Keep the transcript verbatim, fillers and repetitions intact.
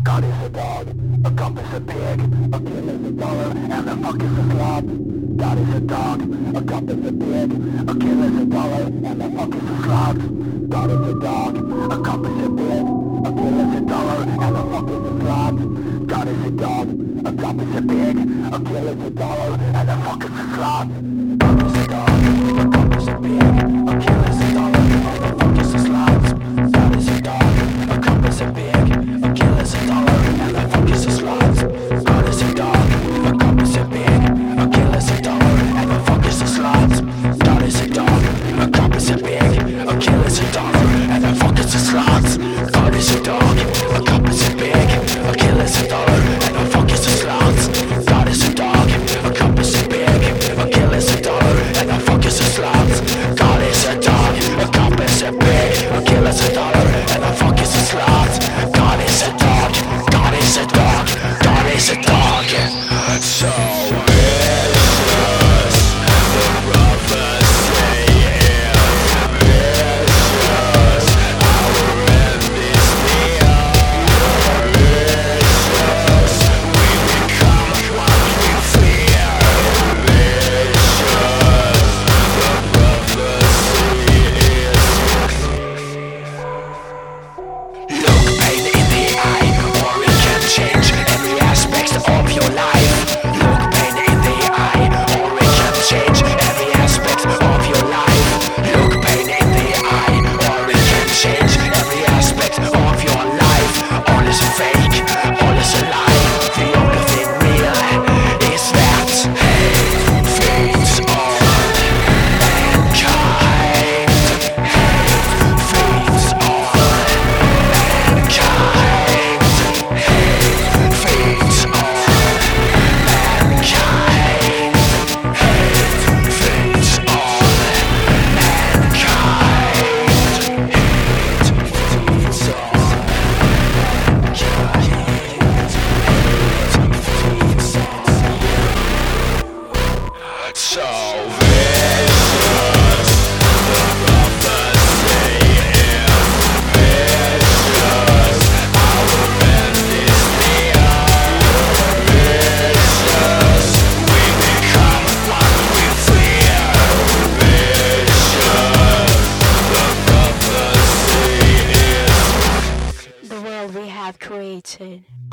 God is a dog, a cop is a pig, a kill is a dollar, and the fuck is a slut. God is a dog, a cop is a pig, a kill is a dollar, and the fuck is a slut. God is a dog, a cop is a pig, a kill is a dollar, and the fuck is a slut. God is a dog, a cop is a pig, a kill is a dollar, and the fuck is a slut. God is a dog, a cop is a pig, a kill is a dollar, and the fuck is a slut. God is a dog, a cop is a pig, a kill is a dollar, and the fuck is a slut. God is a dog, a cop is a pig, a kill is a dollar, and the fuck is a slut. God is a dog, a cop is a pig, a kill is a dollar, and the fuck is a slut. God is a dog, a cop is a pig, a kill is a dollar, and the fuck is a slut. God is a dog, a cop is a pig, a kill is a dollar, and the fuck is a slut. God is a dog, a cop is a pig, a kill is a dollar, and the fuck is a slut. God is a dog, God is a dog, God is a dog. So vicious, the prophecy is vicious. Our end is near. Vicious, we become what we fear. Vicious, the prophecy is. Look pain in the eye, or it can change every aspect of your life. Look pain in the eye, or it can change every aspect of your life. Look pain in the eye, or it can change every aspect of your life. All is fake, all is a lie. The only thing real is that hate feeds on mankind. Hate feeds on mankind. Hate feeds on mankind. Hate feeds on mankind. Hate feeds on so vicious, the prophecy is vicious. Our end is near. Vicious, we become what we fear. Vicious, the prophecy is The world we have created.